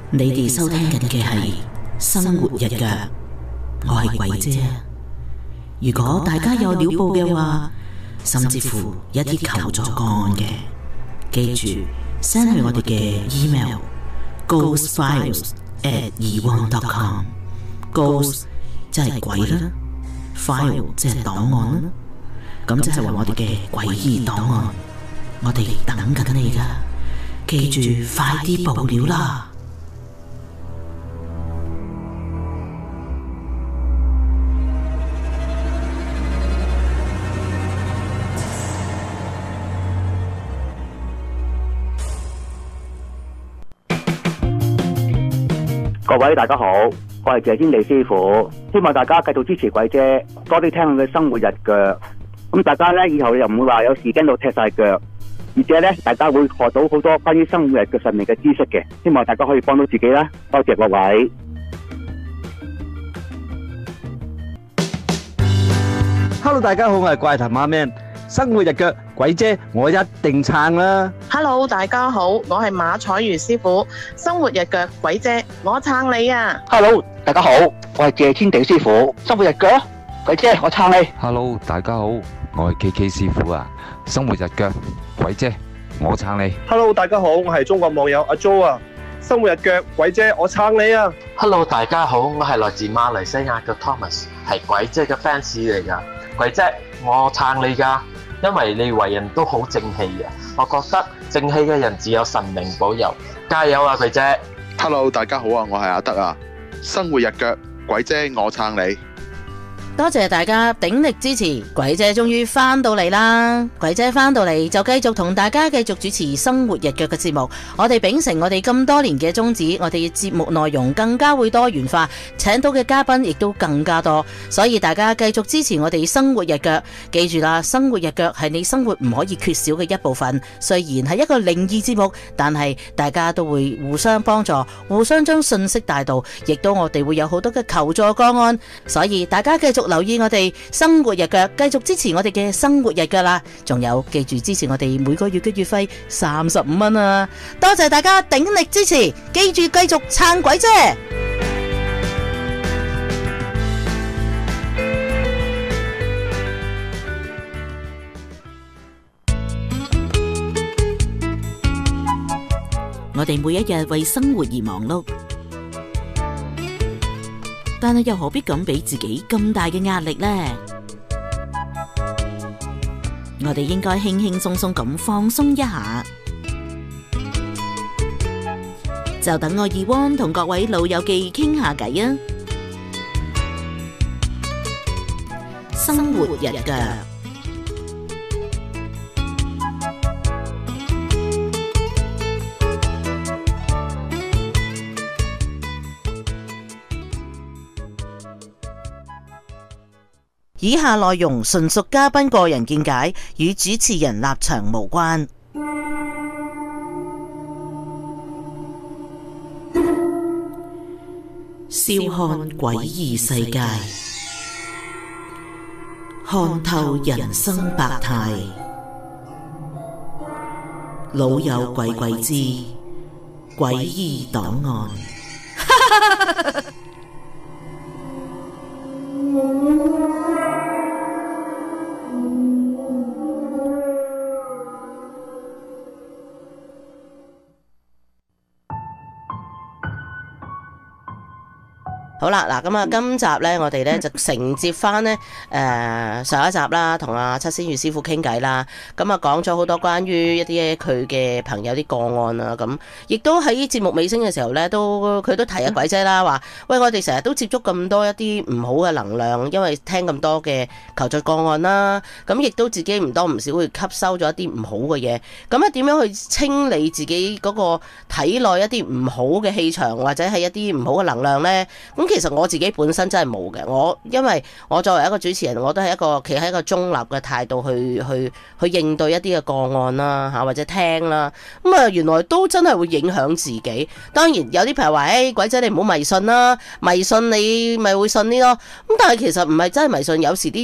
你哋收聽緊嘅係生活日腳，我係鬼姐。如果大家有料報嘅話，甚至乎一啲求助個案嘅，記住 send 去我哋嘅 email ghostfiles@eone.com。 Ghost 即係鬼啦， file 即係檔案啦，咁即係話我哋嘅詭異檔案，我哋等緊你㗎，記住快啲報料啦！ 各位大家好，我係謝天地師傅，希望大家繼續支持鬼姐，多啲聽佢嘅生活日腳。咁大家呢，以後又唔會話有時驚到踢晒腳，而且呢，大家會學到好多關於生活日腳上面嘅知識嘅。希望大家可以幫到自己啦，多謝各位。 Hello， 大家好，我係怪談阿 Man， 生活日腳鬼姐我一定撐啦。 Hello， 大家好，我係馬彩如師傅，生活日腳鬼姐我撐你啊。 Hello， 大家好，我係謝天地師傅，生活日腳鬼姐我撐你。 Hello， 大家好，我係 KK 師傅啊，生活日腳鬼姐我撐你。 Hello， 大家好，我係中國網友阿 Jo 啊，生活日腳鬼姐我撐你啊。 Hello， 大家好，我係來自馬來西亞嘅 Thomas， 係鬼姐嘅 fans 嚟噶。鬼姐我撐你噶，因為你為人都好正氣嘅，我覺得正氣嘅人只有神明保佑，加油啊鬼姐。 Hello， 大家好啊，我係阿德啊，生活日腳鬼姐我撐你。 多謝大家鼎力支持，鬼姐終於翻到嚟啦！鬼姐翻到嚟就繼續同大家繼續主持生活日腳嘅節目。我哋秉承我哋咁多年嘅宗旨，我哋嘅節目內容更加會多元化，請到嘅嘉賓亦都更加多，所以大家繼續支持我哋生活日腳。記住啦，生活日腳係你生活唔可以缺少嘅一部分。雖然係一個靈異節目，但係大家都會互相幫助，互相將信息帶到，亦都我哋會有好多嘅求助個案，所以大家繼續留意我哋生活日腳，繼續支持我哋嘅生活日腳啦！仲有記住支持我哋每個月嘅月費35蚊啊！多謝大家鼎力支持，記住繼續撐鬼姐。我哋每一日為生活而忙碌，但係又何必咁俾自己咁大嘅壓力呢？我哋應該輕輕鬆鬆咁放鬆一下，就等我EONE同各位老友記傾下偈啊！生活日腳。以下內容純屬嘉賓個人見解，與主持人立場無關。笑看詭異世界，看透人生百態，老友鬼鬼之詭異檔案。好啦，嗱咁啊，今集咧，我哋咧就承接翻咧上一集啦，同阿七仙月師傅傾偈啦，咁啊講咗好多關於一啲佢嘅朋友啲個案啦，咁亦都喺節目尾聲嘅時候咧，佢都提下鬼姐啦，話喂，我哋成日都接觸咁多一啲唔好嘅能量，因為聽咁多嘅求助個案啦，咁亦都自己唔多唔少會吸收咗一啲唔好嘅嘢，咁啊點樣去清理自己嗰個體內一啲唔好嘅氣場或者係一啲唔好嘅能量咧？咁其實我自己本身真係冇嘅，因為我作為一個主持人，我都係企喺一個中立嘅態度去應對一啲嘅個案啦嚇，或者聽啦，咁啊原來都真係會影響自己。當然有啲朋友話，鬼仔你唔好迷信啦，迷信你咪會信呢咯。咁但係其實唔係真係迷信，有時啲嘢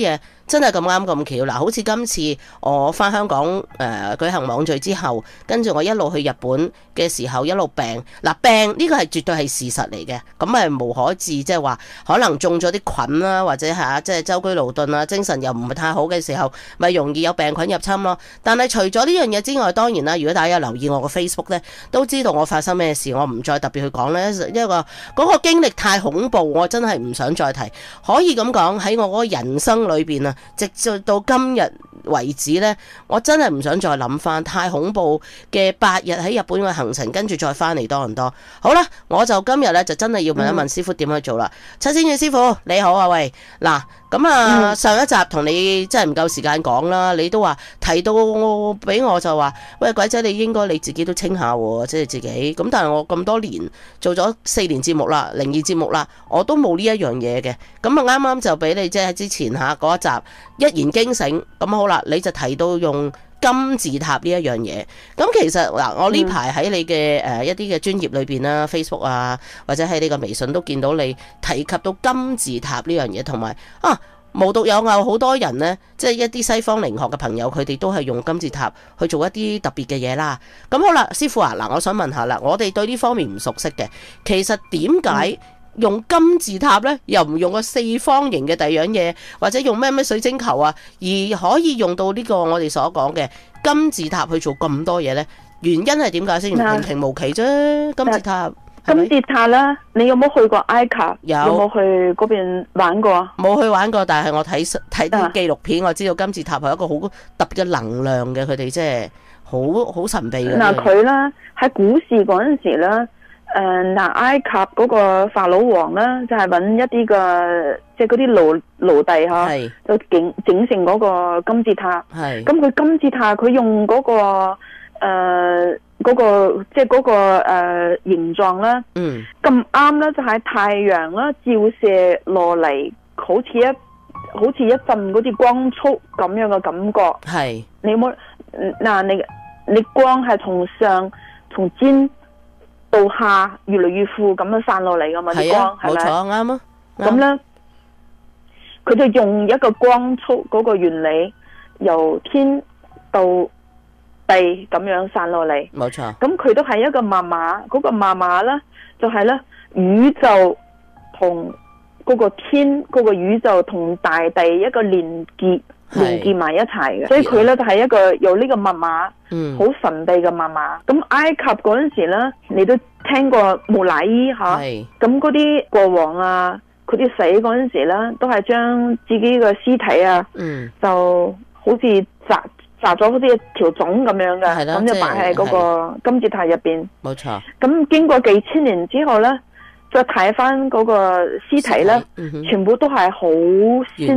真係咁啱咁巧嗱，好似今次我翻香港舉行網聚之後，跟住我一路去日本嘅時候一路病病呢個係絕對係事實嚟嘅，咁係無可置，即係話可能中咗啲菌啦，或者係即係舟車勞頓啊，精神又唔係太好嘅時候，咪容易有病菌入侵咯。但係除咗呢樣嘢之外，當然啦，如果大家有留意我個 Facebook 咧，都知道我發生咩事，我唔再特別去講咧，因為嗰個經歷太恐怖，我真係唔想再提。可以咁講，喺我嗰個人生裏邊啊，直到今日為止呢，我真係唔想再諗翻太恐怖嘅8日喺日本嘅行程，跟住再翻嚟多倫多。好啦，我就今日呢，就真係要問一問師傅點去做啦。七仙羽師傅你好啊，喂，嗱咁啊，上一集同你真係唔夠時間講啦，你都話提到俾我就話，喂，鬼仔你應該你自己都清下喎，即係自己咁。但係我咁多年做咗4年節目啦，靈異節目啦，我都冇呢一樣嘢嘅。咁啊啱啱就俾你即係喺之前下嗰一集一言驚醒，咁好啦，你就提到用金字塔呢一樣嘢。咁其實嗱，我呢排喺你嘅一啲嘅專頁裏邊啦，Facebook 啊，或者喺你個微信都見到你提及到金字塔呢樣嘢，同埋無獨有偶，好多人呢，即係一啲西方靈學嘅朋友，佢哋都係用金字塔去做一啲特別嘅嘢啦。咁好啦，師傅啊，嗱，我想問下啦，我哋對呢方面唔熟悉嘅，其實點解用金字塔呢？又唔用個4方形嘅第二樣嘢，或者用咩水晶球啊，而可以用到呢個我哋所講嘅金字塔去做咁多嘢呢？原因係點解先？平平無奇啫，金字塔。 金字塔啦，你有冇去過埃及？ 有冇去嗰邊玩過啊？ 冇去玩過，但係我睇啲紀錄片，我知道金字塔係一個好特別嘅能量嘅，佢哋即係好神秘嘅。 嗱，佢啦喺古時嗰陣時咧，埃及嗰個法老王咧就係揾一啲嘅即係嗰啲奴隸嚇，就整成嗰個金字塔。係咁，佢金字塔佢用嗰個嗰個即係嗰個形狀啦，咁啱咧就喺太陽啦照射落嚟，好似一陣嗰啲光束咁樣嘅感覺。係你有冇嗱？你光係從尖到下越嚟越闊咁樣散落嚟噶嘛？啲光係咪？冇錯，啱啊。咁咧，佢就用一個光束嗰個原理，由天到地咁樣散落嚟，冇錯。咁佢都係一個密碼，嗰個密碼咧就係咧宇宙同嗰個天，嗰個宇宙同大地一個連結埋一齊嘅，所以佢咧就係一個有呢個密碼，好神秘嘅密碼。咁埃及嗰陣時咧，你都聽過木乃伊吓，咁嗰啲國王啊，佢啲死嗰陣時咧，都係將自己嘅屍體啊，就好似摘咗好似一條種咁樣嘅，咁就擺喺嗰個金字塔入邊。冇錯。咁經過幾千年之後咧，再睇翻嗰個屍體咧，全部都係好鮮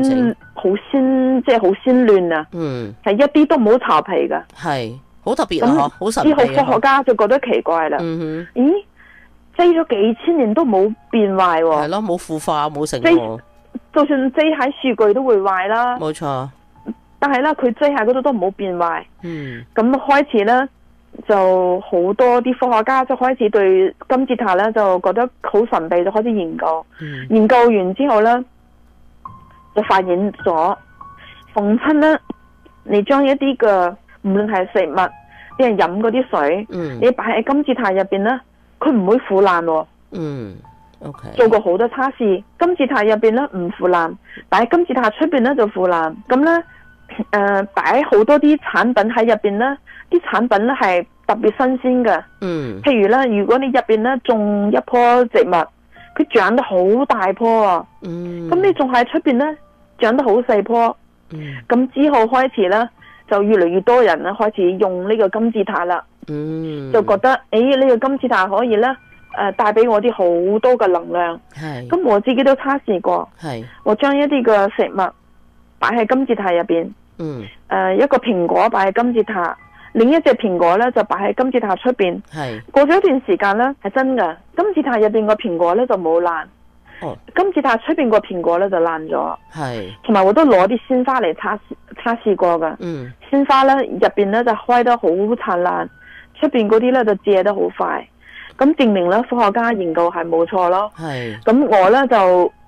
嫩啊！係一啲都冇巢皮嘅，係好特別啊！好神秘啊！之後科學家就覺得奇怪啦，咦，擠咗幾千年都冇變壞喎，係咯，冇腐化冇成喎，就算擠喺樹具都會壞啦，冇錯。但係咧，佢擠喺嗰度都冇變壞。咁開始咧，就好多啲科學家就開始對金字塔咧就覺得好神秘，就開始研究。研究完之後咧，就發現咗，逢親咧，你將一啲嘅無論係食物，啲人飲嗰啲水，你擺喺金字塔入邊咧，佢唔會腐爛喎。OK。做過好多測試，金字塔入邊咧唔腐爛，擺喺金字塔出邊咧就腐爛。咁咧。擺好多啲產品喺入邊咧，啲產品咧係特別新鮮嘅。譬如咧，如果你入邊咧種一棵植物，佢長得好大棵啊。咁你種喺出邊咧，長得好細棵。咁之後開始咧，就越嚟越多人咧開始用呢個金字塔啦。就覺得呢個金字塔可以咧，帶俾我啲好多嘅能量。咁我自己都測試過。我將一啲嘅食物擺喺金字塔入邊，一個蘋果擺喺金字塔，另一隻蘋果咧就擺喺金字塔出邊。過咗一段時間咧，係真噶，金字塔入邊個蘋果咧就冇爛，金字塔出邊個蘋果咧就爛咗。同埋我都攞啲鮮花嚟測試過噶，鮮花咧入邊咧就開得好燦爛，出邊嗰啲咧就謝得好快，咁證明咧科學家研究係冇錯咯。咁我咧就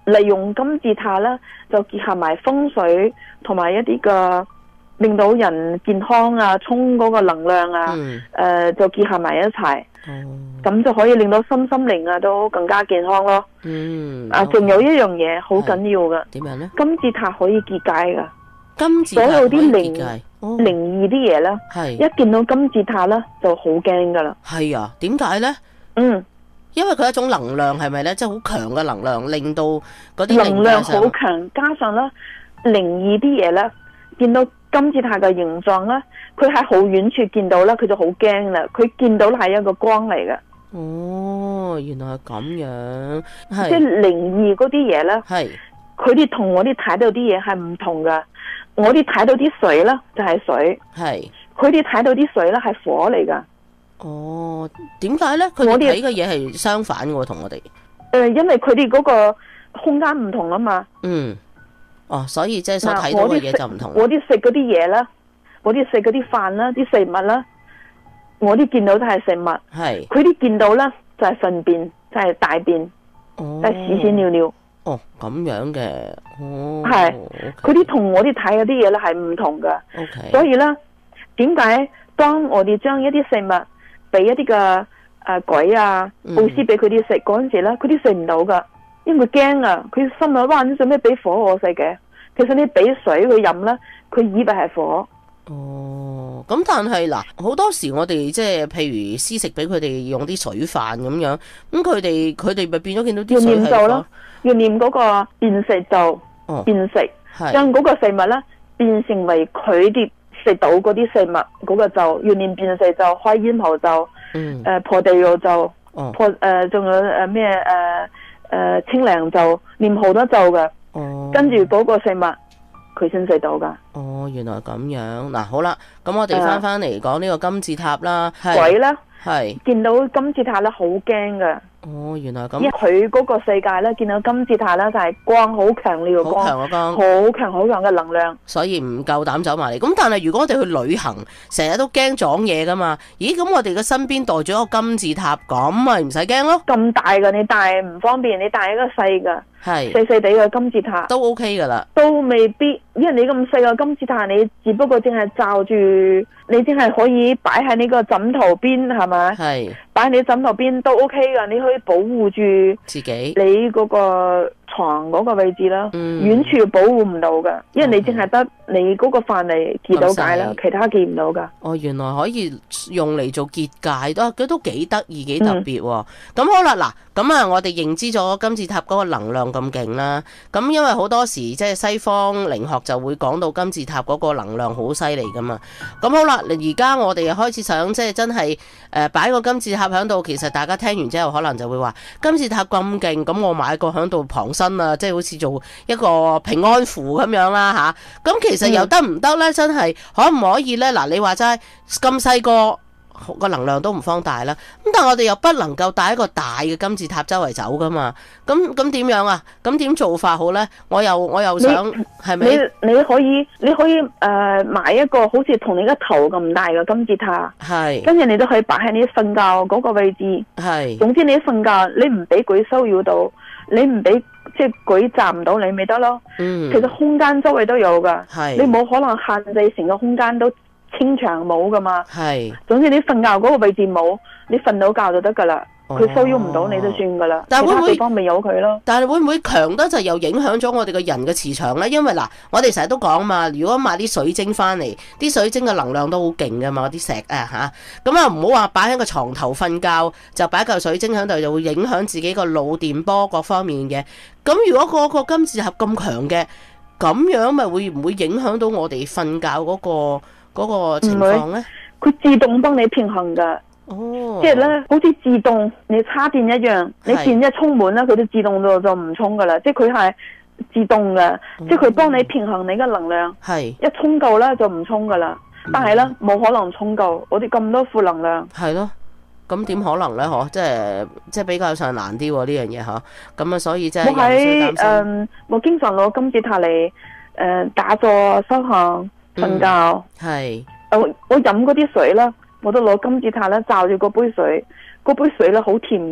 利用金字塔咧，就結合埋風水同埋一啲嘅令到人健康啊，充嗰個能量啊，就結合埋一齊，咁就可以令到身心靈啊都更加健康咯。仲有一樣嘢好緊要噶， 點樣咧？ 金字塔可以結界噶， 金字塔所有啲可以結界靈異啲嘢咧，一見到金字塔咧就好驚噶啦。 係啊，點解咧？因為佢係一種能量，係咪咧？即係好強嘅能量，令到嗰啲能量好強，加上咧靈異啲嘢咧，見到金字塔嘅形狀咧，佢喺好遠處見到咧，佢就好驚啦。佢見到係一個光嚟嘅。 哦，原來係咁樣， 即係靈異嗰啲嘢咧，佢哋同我哋睇到啲嘢係唔同噶。我哋睇到啲水咧就係水，佢哋睇到啲水咧係火嚟噶。 哦，點解咧？佢哋睇嘅嘢係相反嘅，同我哋。 因為佢哋嗰個空間唔同啊嘛。 所以即係所睇到嘅嘢就唔同。 我哋食嗰啲嘢啦，我哋食嗰啲飯啦，啲食物啦，我哋見到都係食物。佢哋見到咧就係糞便，就係大便，就係屎屎尿尿。 咁樣嘅。 佢哋同我哋睇嗰啲嘢咧係唔同噶。所以咧，點解當我哋將一啲食物俾一啲嘅鬼啊、布施俾佢哋食嗰陣時咧，佢哋食唔到噶，因為佢驚啊！佢心諗：哇，你做咩俾火我食嘅？其實你俾水佢飲咧，佢以為係火。 咁但係嗱，好多時我哋即係譬如施食俾佢哋用啲水飯咁樣，咁佢哋咪變咗見到啲水係火。 要念嗰個變食咒，變食，將嗰個食物咧變成為佢哋食到嗰啲食物嗰個咒，要念變食咒、開煙喉咒、破地獄咒、仲有咩清涼咒，念好多咒嘅。跟住嗰個食物佢先食到噶。 原來咁樣。嗱，好啦，咁我哋翻嚟講呢個金字塔啦。 鬼咧，見到金字塔咧好驚噶。 原來咁。 因為佢嗰個世界咧，見到金字塔咧就係光，好強烈嘅光，好強嘅能量， 所以唔夠膽走埋嚟。咁但係如果我哋去旅行，成日都驚撞嘢噶嘛？咦，咁我哋嘅身邊帶咗一個金字塔，咁咪唔使驚咯？ 咁大嘅你帶唔方便，你帶一個細嘅，細細地嘅金字塔都 OK 噶啦， 都未必。因為你咁細個金字塔，你只不過淨係罩住，你淨係可以擺喺你個枕頭邊，係咪？擺喺你枕頭邊都 OK 噶，你可以保護住自己， 你嗰個床嗰個位置啦。遠處保護唔到噶，因為你淨係得你嗰個範圍結到界啦，其他結唔到噶。 原來可以用嚟做結界，都幾得意，幾特別。咁好啦，嗱，咁啊，我哋認知咗金字塔嗰個能量咁勁啦。咁因為好多時即係西方靈學就會講到金字塔嗰個能量好犀利噶嘛。咁好啦，而家我哋又開始想即係真係擺個金字塔喺度。其實大家聽完之後可能就會話金字塔咁勁，咁我買個喺度旁身啊，即係好似做一個平安符咁樣啦吓。咁其實又得唔得呢？真係可唔可以呢？嗱，你話齋咁細個能量都唔放大啦，咁但係我哋又不能夠帶一個大嘅金字塔周圍走噶嘛？咁點樣啊？咁點做法好呢？我又想係咪？ 你可以買一個好似同你個頭咁大嘅金字塔，跟住你都可以擺喺你瞓覺嗰個位置。總之你瞓覺，你唔俾鬼騷擾到，你唔俾即係鬼襲唔到你咪得咯。其實空間周圍都有噶，你冇可能限制成個空間都清場冇噶嘛。總之你瞓覺嗰個位置冇，你瞓到覺就得噶啦。佢騷擾唔到你就算噶啦。 但係會唔會其他地方咪有佢咯？ 但係會唔會強得就又影響咗我哋個人嘅磁場呢？因為嗱，我哋成日都講嘛，如果買啲水晶翻嚟，啲水晶嘅能量都好勁噶嘛，啲石啊吓，咁啊唔好話擺喺個床頭瞓覺就擺嚿水晶喺度，就會影響自己個腦電波各方面嘅。咁如果嗰個金字塔咁強嘅，咁樣咪會唔會影響到我哋瞓覺嗰個情況呢？ 佢自動幫你平衡噶。即係咧，好似自動你插電一樣，你電一充滿啦，佢都自動就唔充噶啦。即係佢係自動嘅，即係佢幫你平衡你嘅能量。一充夠咧就唔充噶啦。但係咧冇可能充夠，我哋咁多負能量。 係咯，咁點可能咧？嗬，即係比較上難啲呢樣嘢嗬。咁啊，所以即係我經常攞金字塔嚟打坐修行瞓覺。我飲嗰啲水啦。我都攞金字塔咧罩住嗰杯水，嗰杯水咧好甜噶。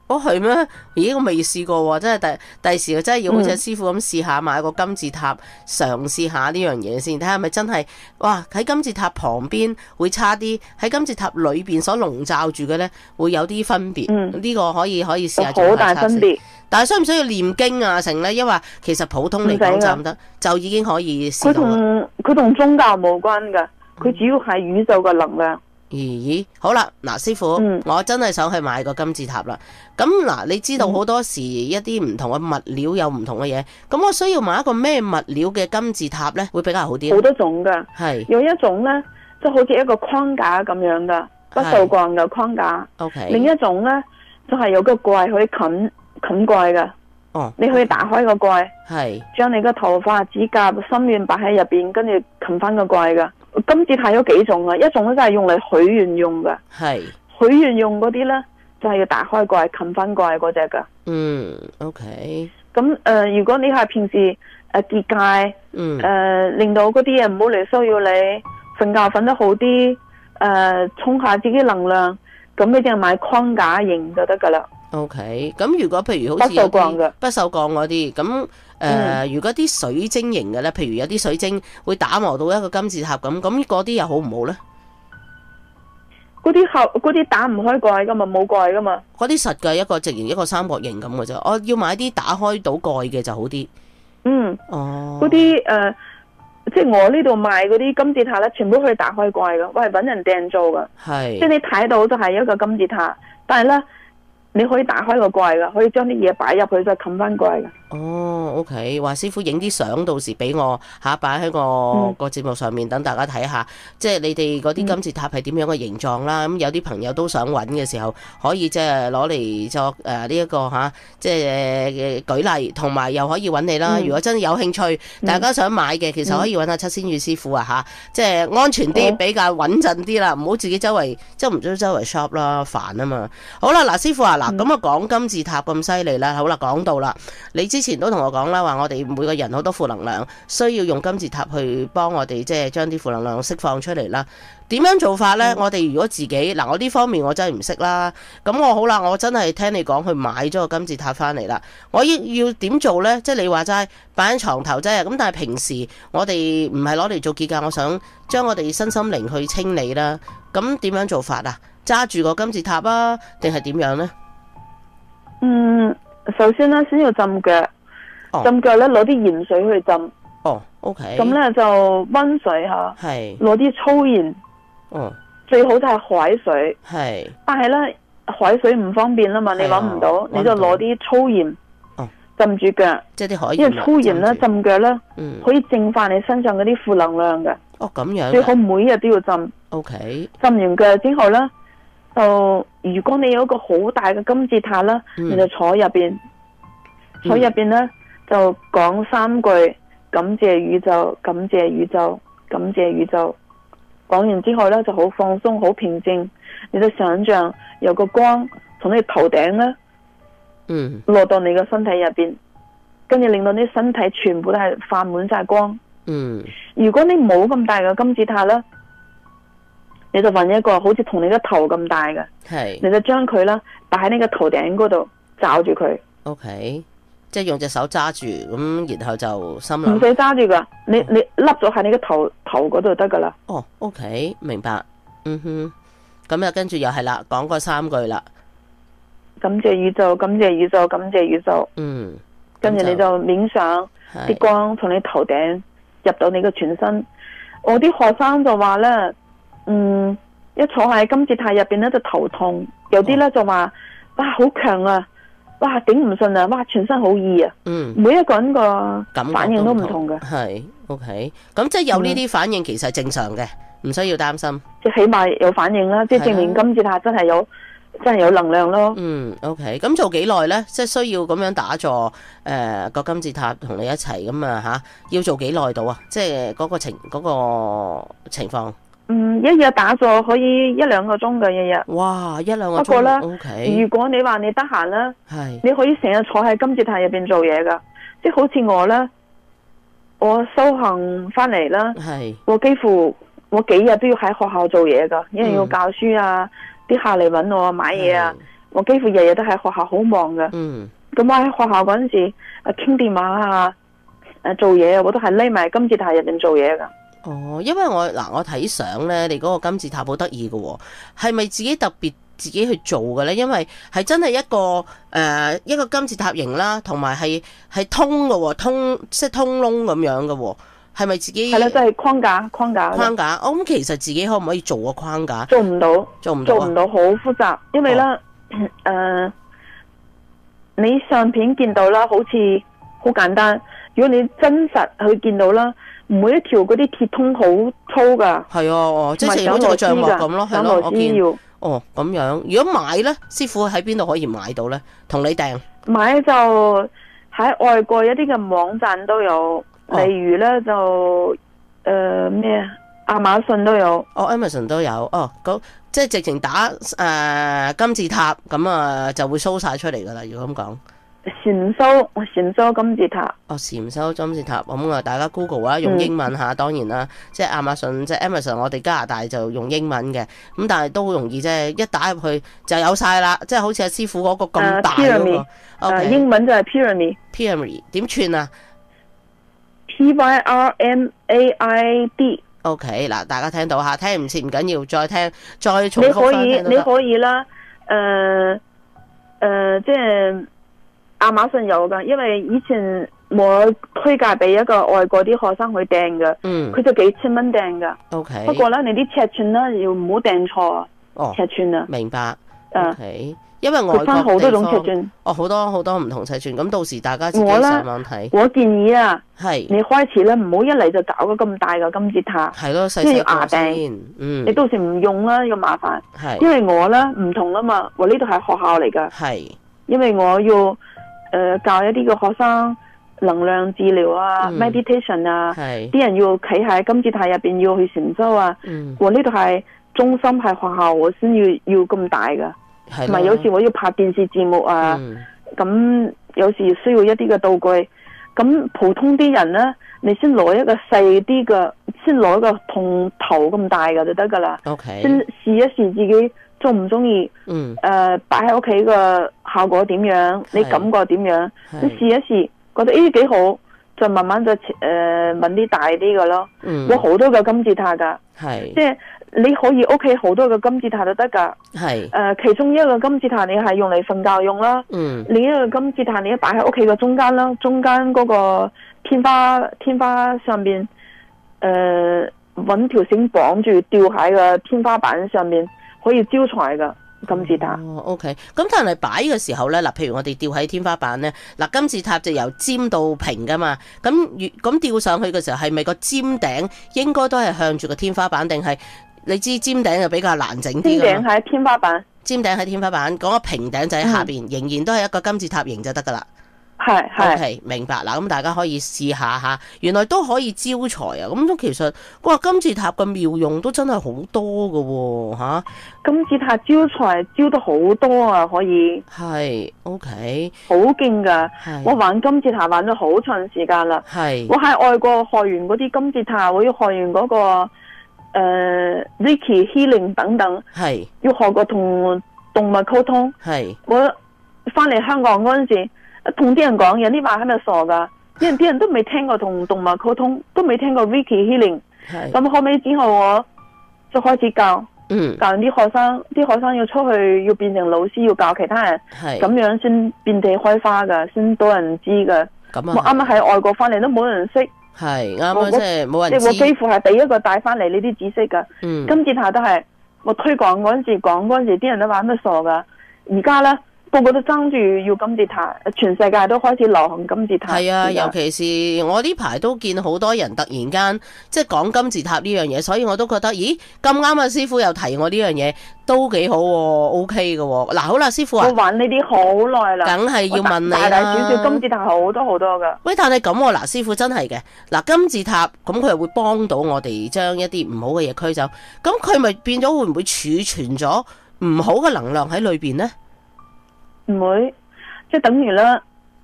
哦，係咩？咦，我未試過喎，真係第時真係要好似師傅咁試下買個金字塔，嘗試下呢樣嘢先，睇下係咪真係哇喺金字塔旁邊會差啲，喺金字塔裏邊所籠罩住嘅呢會有啲分別。呢個可以試下做下測試。好大分別。但係需唔需要念經啊？成呢？因為其實普通嚟講就唔得，就已經可以試到啦。 佢同宗教冇關㗎，佢主要係宇宙嘅能量。 咦，好啦，嗱，師傅，我真係想去買個金字塔啦。咁嗱，你知道好多時一啲唔同嘅物料有唔同嘅嘢，咁我需要買一個咩物料嘅金字塔呢？會比較好啲？ 好多種噶， 係有一種呢，就好似一個框架咁樣噶，不鏽鋼嘅框架。 OK。 另一種呢，就係有個蓋可以冚蓋噶。 哦。 你可以打開個蓋， 係將你嘅頭髮、指甲、心願擺喺入邊，跟住冚翻個蓋噶。金字塔有幾種啊？一種咧就係用嚟許願用嘅， 係許願用嗰啲咧就係要打開蓋冚翻蓋嗰隻噶。 OK。 咁如果你係平時結界，令到嗰啲嘢唔好嚟騷擾你，瞓覺瞓得好啲，充下自己能量，咁你就買框架型就得噶啦。 OK。咁如果譬如好似有啲不鏽鋼嗰啲咁。如果啲水晶型嘅咧，譬如有啲水晶會打磨到一個金字塔咁嗰啲又好唔好咧？ 嗰啲打唔開蓋噶嘛，冇蓋噶嘛。 嗰啲實嘅一個直形一個三角形咁嘅啫。我要買啲打開到蓋嘅就好啲。嗰啲即係我呢度賣嗰啲金字塔咧，全部可以打開蓋噶，我係搵人訂做噶。 係。即係你睇到就係一個金字塔，但係咧你可以打開個蓋噶，可以將啲嘢擺入去再冚翻蓋噶。 OK， 話師傅影啲相，到時俾我擺喺個節目上面，等大家睇下，即係你哋嗰啲金字塔係點樣嘅形狀啦。咁有啲朋友都想揾嘅時候，可以即係攞嚟作呢一個即係舉例，同埋又可以揾你啦。如果真係有興趣，大家想買嘅，其實可以揾下七仙羽師傅啊即係安全啲，比較穩陣啲啦，唔好自己周圍周圍 shop 啦，煩啊嘛。好啦，嗱師傅啊，嗱咁啊講金字塔咁犀利啦，好啦，講到啦，你之前都同我講啦，話我哋每個人好多負能量，需要用金字塔去幫我哋，即係將啲負能量釋放出嚟啦。點樣做法呢？我哋如果自己嗱，我呢方面我真係唔識啦。咁我好啦，我真係聽你講去買咗個金字塔翻嚟啦。我要點做呢？即係你話齋擺喺床頭啫。咁但係平時我哋唔係攞嚟做結界，我想將我哋身心靈去清理啦。咁點樣做法啊？揸住個金字塔啊，定係點樣呢？ 首先咧，先要浸腳，浸腳咧攞啲鹽水去浸。 OK。 咁咧就溫水吓， 係攞啲粗鹽。最好就係海水。 係。但係咧，海水唔方便啦嘛，你搵唔到，你就攞啲粗鹽。浸住腳。即係啲海鹽。因為粗鹽咧浸腳咧，可以淨化你身上嗰啲負能量嘅。 咁樣。 最好每日都要浸。 OK。 浸完腳之後咧，就如果你有一個好大嘅金字塔啦，你就坐入邊，坐入邊咧就講3句感謝宇宙，感謝宇宙，感謝宇宙。講完之後咧就好放鬆，好平靜。你就想象有個光從你頭頂咧，落到你個身體入邊，跟住令到你身體全部都係發滿晒光。如果你冇咁大嘅金字塔咧，你就揾一個好似同你個頭咁大嘅，你就將佢啦擺喺你個頭頂嗰度罩住佢。 OK， 即係用隻手揸住，咁然後就心諗。 唔使揸住噶，你笠咗喺你個頭嗰度得噶啦。 OK， 明白。咁啊，跟住又係啦，講嗰3句啦。 感謝宇宙，感謝宇宙，感謝宇宙。跟住你就冥想，啲光從你頭頂入到你個全身。我啲學生就話咧。一坐喺金字塔入邊咧就頭痛，有啲咧就話哇好強啊，哇頂唔順啊，哇全身好熱啊。每一個人個反應都唔同嘅。係 OK， 咁即係有呢啲反應其實係正常嘅，唔需要擔心。 即係起碼有反應啦，即係證明金字塔真係有能量咯。 OK， 咁做幾耐咧？即係需要咁樣打坐個金字塔同你一齊咁啊要做幾耐到啊？即係嗰個情況。 一日打坐可以1-2個鐘嘅一日。 哇，1-2個鐘。 不過咧 ，OK， 如果你話你得閒咧， 係你可以成日坐喺金字塔入邊做嘢噶。即係好似我咧，我修行翻嚟啦，我幾乎我幾日都要喺學校做嘢噶，因為要教書啊，啲客嚟搵我買嘢啊， 我幾乎日日都喺學校好忙嘅。咁我喺學校嗰陣時傾電話啊，做嘢我都係匿埋金字塔入邊做嘢噶。 哦，因為我睇相咧，你嗰個金字塔好得意嘅，係咪自己特別自己去做嘅咧？因為係真係一個金字塔形啦，同埋係通嘅，即係通窿咁樣嘅，係咪自己？ 係啦，即係框架。 我咁其實自己可唔可以做個框架？ 做唔到， 好複雜，因為咧，你相片見到啦，好似好簡單。如果你真實去見到啦，每一條嗰啲鐵通好粗噶。係啊，即係好似個帳幕咁咯，係咯，我見。哦，咁樣。如果買咧，師傅喺邊度可以買到咧？同你訂？買就喺外國一啲嘅網站都有，例如咧就咩亞馬遜都有。Amazon 都有。咁即係直情打金字塔咁啊，就會 show 晒出嚟噶啦。如果咁講。禪修金字塔。禪修金字塔，咁啊，大家 Google 啦，用英文吓，當然啦，即係亞馬遜，即係 Amazon， 我哋加拿大就用英文嘅，咁但係都好容易啫，一打入去就有晒啦，即係好似阿師傅嗰個咁大嗰個。英文就係 pyramid。點串啊 ？pyramid。OK， 嗱，大家聽到吓，聽唔切唔緊要，再聽，再重複翻。你可以啦，即係。亞馬遜有噶，因為以前我推介俾一個外國啲學生去訂嘅，佢就幾千蚊訂噶。OK， 不過咧你啲尺寸咧要唔好訂錯尺寸啊。明白。OK， 因為外國分好多種尺寸。好多唔同尺寸，咁到時大家自己上網睇。我建議啊，係你開始咧唔好一嚟就搞個咁大嘅金字塔。係咯，細細牙釘。你到時唔用啦，要麻煩。係。因為我咧唔同啦嘛，我呢度係學校嚟噶。係。因為我要。教一啲嘅學生能量治療啊、meditation 啊，啲人要企喺金字塔入邊要去禪修啊。我呢度係中心係學校，我先要咁大噶。同埋有時我要拍電視節目啊，咁有時需要一啲嘅道具。咁普通啲人咧，你先攞一個細啲嘅，先攞一個同頭咁大嘅就得噶啦。先試一試自己。中唔中意？擺喺屋企嘅效果點樣？你感覺點樣？你試一試，覺得幾好，就慢慢就揾啲大啲嘅咯。有好多個金字塔噶，即係你可以屋企好多個金字塔都得噶。其中一個金字塔你係用嚟瞓覺用啦。另一個金字塔你擺喺屋企嘅中間啦，中間嗰個天花上邊，揾條繩綁住吊喺個天花板上面。可以招財噶金字塔。OK， 咁但係擺嘅時候咧，嗱，譬如我哋吊喺天花板咧，嗱，金字塔就由尖到平噶嘛，咁吊上去嘅時候，係咪個尖頂應該都係向住個天花板，定係你知尖頂就比較難整啲？尖頂喺天花板，尖頂喺天花板，講個平頂就喺下邊，仍然都係一個金字塔形就得噶啦。係，明白啦。咁大家可以試下吓，原來都可以招財啊！咁其實哇，金字塔嘅妙用都真係好多噶吓。金字塔招財招得好多啊，可以。係 ，OK， 好勁噶。我玩金字塔玩咗好長時間啦。係。我喺外國學完嗰啲金字塔，我要學完嗰個Reiki Healing 等等。係。要學過同動物溝通。係。我翻嚟香港嗰陣時。同啲人講嘢，啲話係咪傻噶？啲人都未聽過同動物溝通，都未聽過 Reiki Healing。咁後尾之後我就開始教，教啲學生，啲學生要出去要變成老師，要教其他人，咁樣先遍地開花噶，先多人知噶。我啱啱喺外國翻嚟都冇人識，係啱啱即係冇人知。我幾乎係第一個帶翻嚟呢啲知識噶。金字塔都係我推廣嗰陣時講嗰陣時，啲人都話係咪傻噶？而家咧。個個都爭住要金字塔，全世界都開始流行金字塔。係啊，尤其是我呢排都見好多人突然間即係講金字塔呢樣嘢，所以我都覺得，咦咁啱啊！師傅又提我呢樣嘢，都幾好喎 ，OK 嘅喎。嗱，好啦，師傅啊，我玩呢啲好耐啦，梗係要問你啦。大大小小金字塔好多好多噶。喂，但係咁喎，嗱，師傅真係嘅，嗱，金字塔咁佢又會幫到我哋將一啲唔好嘅嘢驅走，咁佢咪變咗會唔會儲存咗唔好嘅能量喺裏邊呢？唔會，即係等於啦。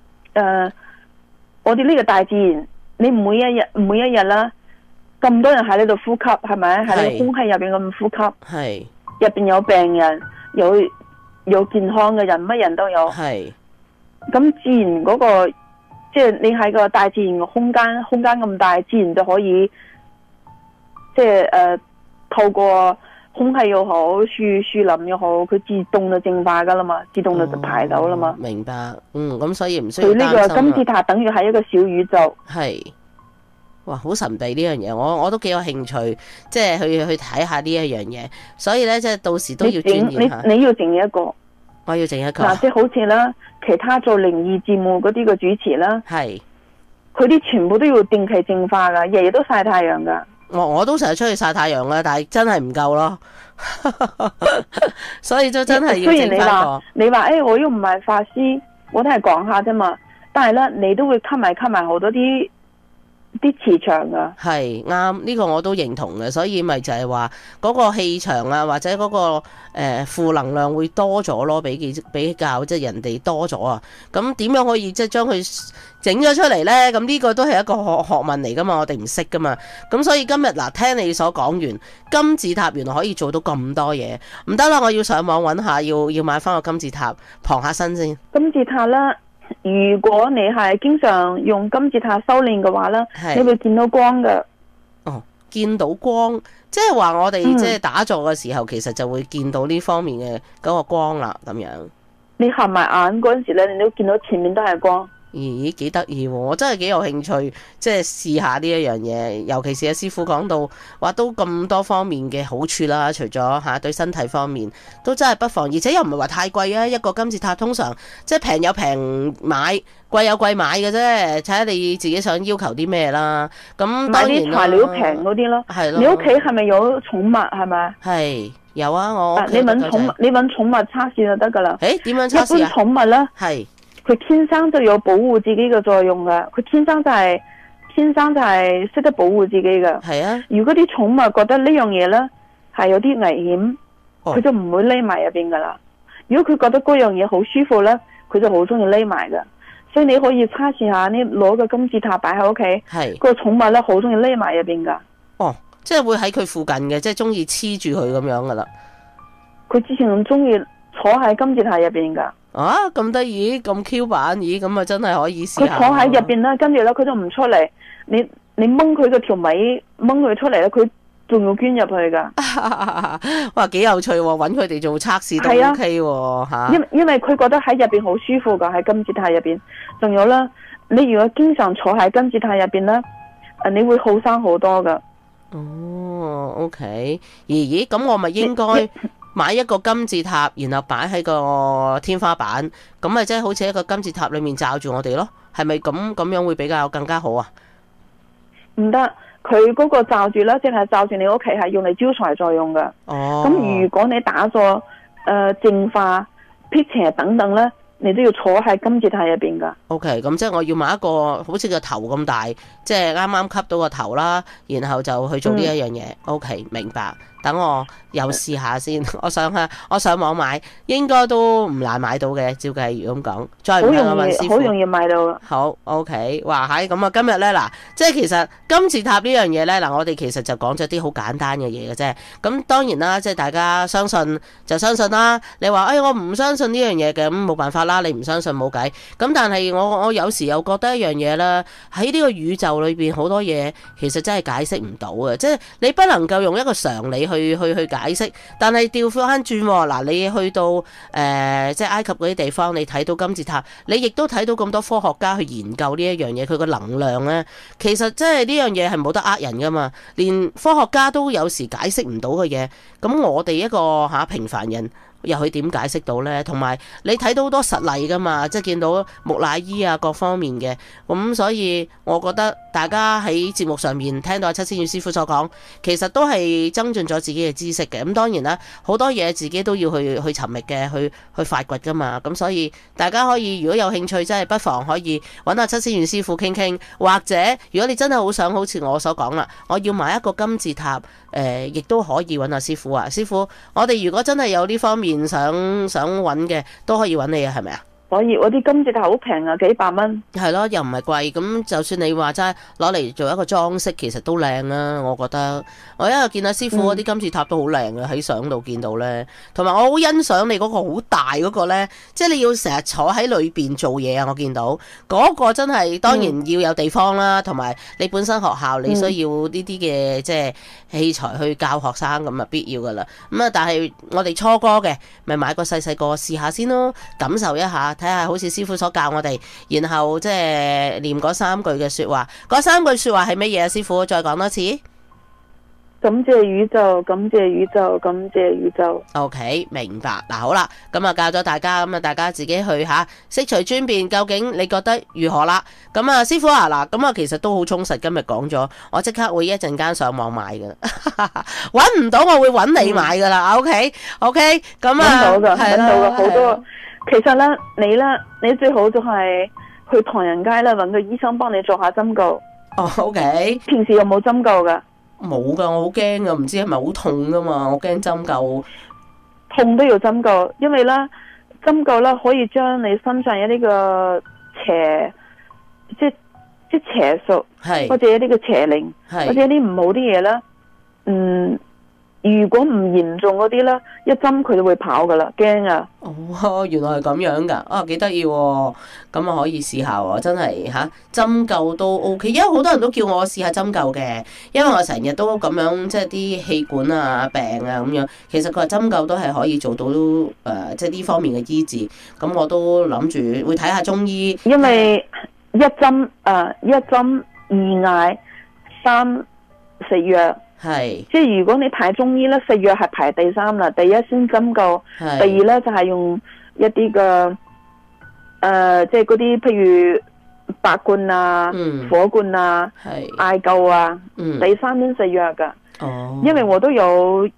我哋呢個大自然，你每一日啦，咁多人喺呢度呼吸，係咪？喺呢個空氣入邊咁呼吸，係入邊有病人，有有健康嘅人，乜人都有。 係。 咁自然嗰個，即係你喺個大自然嘅空間咁大，自然就可以，即係透過空氣又好，樹林又好，佢自動就淨化噶啦嘛，自動就排走啦嘛。 明白，咁所以唔需要擔心。 佢呢個金字塔等於係一個小宇宙。 係，哇，好神秘呢樣嘢，我都幾有興趣，即係去睇下呢一樣嘢。所以咧，即係到時都要鑽研下。 你要整一個， 我要整一個。 嗱，即係好似啦，其他做靈異節目嗰啲嘅主持啦， 係， 佢啲全部都要定期淨化噶，日日都曬太陽噶。 我都成日出去曬太陽啦，但係真係唔夠咯，所以就真係要整翻個。 你話我又唔係法師，我都係講下啫嘛。但係咧，你都會吸埋好多啲磁場噶。係啱，呢個我都認同嘅，所以咪就係話嗰個氣場啊，或者嗰個負能量會多咗咯，比較即係人哋多咗啊。咁點樣可以即係將佢整咗出嚟呢？咁呢個都係一個學問嚟噶嘛，我哋唔識噶嘛。咁所以今日嗱，聽你所講完金字塔，原來可以做到咁多嘢，唔得啦，我要上網揾下，要買翻個金字塔傍下身先。 金字塔啦，如果你係經常用金字塔修煉嘅話咧，你會見到光嘅。 哦，見到光，即係話我哋即係打坐嘅時候，其實就會見到呢方面嘅嗰個光啦，咁樣。 你合埋眼嗰陣時咧，你都見到前面都係光。 咦，幾得意喎！我真係幾有興趣，即係試下呢一樣嘢。尤其是阿師傅講到話都咁多方面嘅好處啦，除咗對身體方面，都真係不妨。而且又唔係話太貴啊，一個金字塔通常即係平有平買，貴有貴買嘅啫，睇下你自己想要求啲咩啦。咁當然啲材料平嗰啲咯。係咯。你屋企係咪有寵物係咪？係有啊，我你揾寵物測試就得㗎啦。 點樣測試啊？ 一般寵物咧係。 佢天生就有保護自己嘅作用噶，佢天生就係識得保護自己噶。 係啊， 如果啲寵物覺得呢樣嘢咧係有啲危險，佢就唔會匿埋入邊噶啦。如果佢覺得嗰樣嘢好舒服咧，佢就好中意匿埋噶。所以你可以測試下，你攞個金字塔擺喺屋企，係個寵物咧好中意匿埋入邊噶。 哦，即係會喺佢附近嘅，即係中意黐住佢咁樣噶啦。 佢之前中意坐喺金字塔入邊噶。 啊，咁得意，咁 Q 版，咦，咁啊真係可以試下。 佢坐喺入邊啦，跟住咧佢就唔出嚟，你掹佢個條尾，掹佢出嚟咧，佢仲要捐入去噶。 哇，幾有趣喎！揾佢哋做測試都 OK 喎，吓。 因為佢覺得喺入邊好舒服噶，喺金字塔入邊。仲有啦，你如果經常坐喺金字塔入邊咧，你會好生好多噶。 哦 ，OK，咦，咁我咪應該買一個金字塔，然後擺喺個天花板，咁咪即係好似一個金字塔裏面罩住我哋咯，係咪咁樣會比較更加好啊？ 唔得，佢嗰個罩住咧，淨係罩住你屋企，係用嚟招財作用噶。哦。咁如果你打坐、淨化、辟邪等等咧，你都要坐喺金字塔入邊噶。 OK， 咁即係我要買一個好似個頭咁大，即係啱啱吸到個頭啦，然後就去做呢一樣嘢。OK，明白。等我又試下先，我上網買，應該都唔難買到嘅。照計如果咁講，再唔係我問師傅， 好容易買到。 好 OK， 哇係咁啊！今日咧嗱，即係其實金字塔呢樣嘢咧嗱，我哋其實就講咗啲好簡單嘅嘢嘅啫。咁當然啦，即係大家相信就相信啦。你話我唔相信呢樣嘢嘅，咁冇辦法啦。你唔相信冇計。咁但係我有時又覺得一樣嘢啦，喺呢個宇宙裏邊好多嘢其實真係解釋唔到嘅，即係你不能夠用一個常理去解釋，但係調翻轉嗱，你去到即係埃及嗰啲地方，你睇到金字塔，你亦都睇到咁多科學家去研究呢一樣嘢，佢個能量呢，其實即係呢樣嘢係冇得呃人噶嘛，連科學家都有時解釋唔到嘅嘢，咁我哋一個平凡人又去點解釋到呢？同埋你睇到好多實例噶嘛，即係見到木乃伊啊各方面嘅，咁所以我覺得大家喺節目上面聽到七仙羽師傅所講，其實都係增進咗自己嘅知識嘅。咁當然啦，好多嘢自己都要去尋覓嘅，去發掘噶嘛。咁所以大家可以如果有興趣，真係不妨可以揾下七仙羽師傅傾傾，或者如果你真係好想好似我所講啦，我要買一個金字塔，亦都可以揾下師傅啊。師傅，我哋如果真係有呢方面想揾嘅，都可以揾你啊，係咪啊？ 所以我啲金字塔好平啊，幾百蚊。 係咯，又唔係貴，咁就算你話齋攞嚟做一個裝飾，其實都靚啦。我覺得我一日見阿師傅嗰啲金字塔都好靚嘅，喺相度見到咧。同埋我好欣賞你嗰個好大嗰個咧，即係你要成日坐喺裏邊做嘢啊！我見到嗰個真係當然要有地方啦，同埋你本身學校你需要呢啲嘅即係器材去教學生咁啊必要噶啦。咁啊，但係我哋初哥嘅咪買個細個試下先咯，感受一下。睇下好似師傅所教我哋，然後即係念嗰3句嘅說話。嗰3句說話係乜嘢啊？師傅再講多次。 感謝宇宙，感謝宇宙，感謝宇宙。 OK， 明白。嗱，好啦，咁啊教咗大家，咁啊大家自己去吓悉隨尊便，究竟你覺得如何啦？咁啊師傅啊，嗱，咁啊其實都好充實，今日講咗，我即刻會一陣間上網買噶啦，搵唔到我會搵你買噶啦。OK，咁啊， 搵到噶，搵到噶，好多。其實咧，你最好就係去唐人街咧，搵個醫生幫你做下針灸。 哦，OK。 平時有冇針灸噶？ 冇噶，我好驚噶，唔知係咪好痛噶嘛？我驚針灸。 痛都要針灸，因為咧針灸咧可以將你身上有呢個邪，即邪術，或者呢個邪靈，或者啲唔好啲嘢咧，如果唔嚴重嗰啲咧，一針佢就會跑噶啦，驚啊！ 哦，原來係咁樣噶，啊幾得意喎！咁啊可以試下喎，真係吓針灸都 OK，因為好多人都叫我試下針灸嘅，因為我成日都咁樣即係啲氣管啊病啊咁樣，其實佢話針灸都係可以做到即係呢方面嘅醫治，咁我都諗住會睇下中醫， 因為一針二艾3食藥。 係， 即係如果你排中醫咧，食藥係排第3啦，第一先針灸，第二咧就係用一啲嘅即係嗰啲譬如拔罐啊、火罐啊、艾灸啊，第3先食藥噶。哦，因為我都有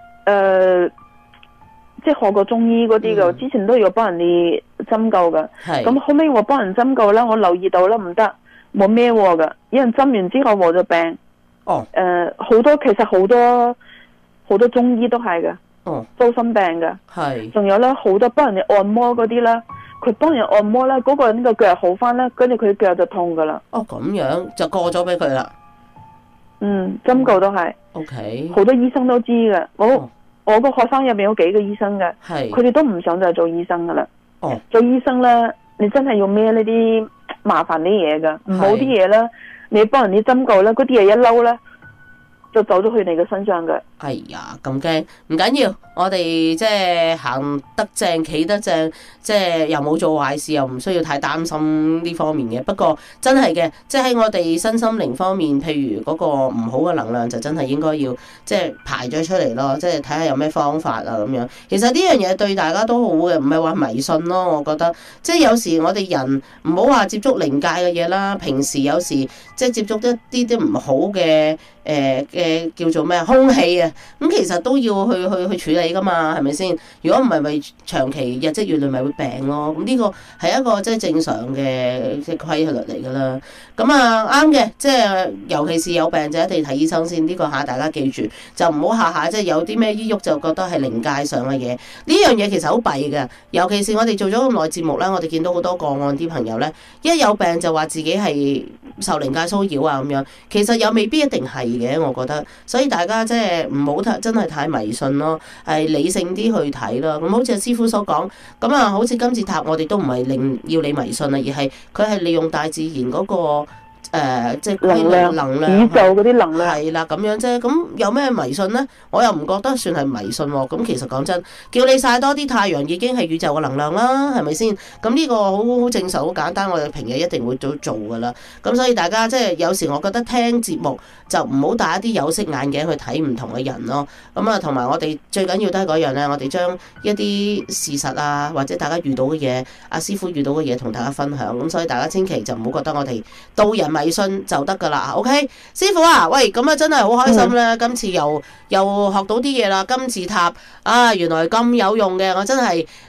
即係學過中醫嗰啲嘅，之前都有幫人哋針灸噶。咁後尾我幫人針灸咧，我留意到咧唔得，冇咩喎噶，有人針完之後我就病。 哦， 其實好多中醫都係嘅，周身病嘅，係，仲有咧好多幫人哋按摩嗰啲咧，佢幫人按摩咧，嗰個人個腳好翻咧，跟住佢腳就痛噶啦。哦，咁樣就過咗俾佢啦。針灸都係。OK。好多醫生都知嘅，我個學生入邊有幾個醫生嘅，係，佢哋都唔想再做醫生噶啦。哦。做醫生咧，你真係要孭呢啲麻煩啲嘢噶，唔好啲嘢咧。你幫人哋針灸咧，嗰啲嘢一嬲咧，就走咗去你嘅身上嘅。哎呀，咁驚，唔緊要，我哋即係行得正，企得正，即係又冇做壞事，又唔需要太擔心呢方面嘅。不過真係嘅，即係喺我哋身心靈方面，譬如嗰個唔好嘅能量，就真係應該要即係排咗出嚟咯。即係睇下有咩方法啊咁樣。其實呢樣嘢對大家都好嘅，唔係話迷信咯。我覺得即係有時我哋人唔好話接觸靈界嘅嘢啦，平時有時即係接觸一啲唔好嘅叫做咩空氣啊，咁其實都要去處理噶嘛，係咪先？如果唔係咪長期日積月累咪會病咯。咁呢個係一個即係正常嘅即係規律嚟噶啦。咁啊啱嘅，即係尤其是有病就一定要睇醫生先。呢個大家記住，就唔好下即係有啲咩醫喐就覺得係靈界上嘅嘢。呢樣嘢其實好弊嘅，尤其是我哋做咗咁耐節目啦，我哋見到好多個案啲朋友咧，一有病就話自己係受靈界騷擾啊咁樣，其實又未必一定係嘅，我覺得。所以大家即係唔好真係太迷信咯，係理性啲去睇咯。咁好似阿師傅所講，咁啊，好似金字塔，我哋都唔係要你迷信啊，而係佢係利用大自然嗰個。即係能量宇宙嗰啲能量係啦，咁樣啫。咁有咩迷信呢？我又唔覺得算係迷信喎。咁其實講真，叫你曬多啲太陽已經係宇宙嘅能量啦，係咪先？咁呢個好正常、好簡單，我哋平日一定會做㗎啦。咁所以大家即係有時我覺得聽節目就唔好戴一啲有色眼鏡去睇唔同嘅人咯。咁啊，同埋我哋最緊要都係嗰樣咧，我哋將一啲事實啊，或者大家遇到嘅嘢，阿師傅遇到嘅嘢同大家分享。咁所以大家千祈就唔好覺得我哋道人迷信就得噶啦 ，OK， 師傅啊，喂，咁啊真係好開心咧，今次又學到啲嘢啦，金字塔啊，原來咁有用嘅，我真係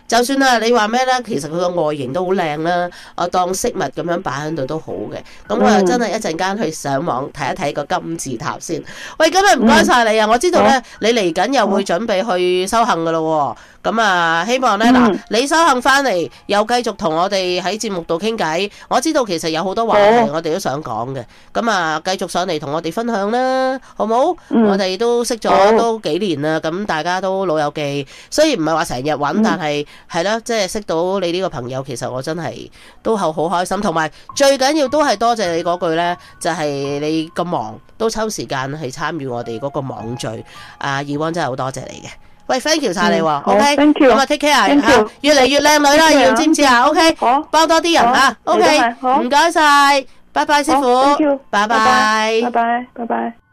就算啊，你話咩咧？其實佢個外形都好靚啦，我當飾物咁樣擺喺度都好嘅。咁我又真係一陣間去上網睇一睇個金字塔先。喂，今日唔該晒你啊！我知道咧，你嚟緊又會準備去修行噶咯。咁啊，希望咧嗱，你修行翻嚟又繼續同我哋喺節目度傾偈。我知道其實有好多話題我哋都想講嘅。咁啊，繼續上嚟同我哋分享啦，好冇？我哋都識咗都幾年啦，咁大家都老友記。雖然唔係話成日揾，但係係啦，即係識到你呢個朋友，其實我真係都好開心。同埋最緊要都係多謝你嗰句咧，就係你咁忙都抽時間去參與我哋嗰個網聚。阿Yvonne真係好多謝你嘅。喂 ，thank you 晒你喎 ，OK， 咁啊 take care 嚇，越嚟越靚女啦，要知唔知啊 ？OK， 幫多啲人嚇 ，OK，唔該晒，拜拜師傅，拜拜， 拜拜，拜拜。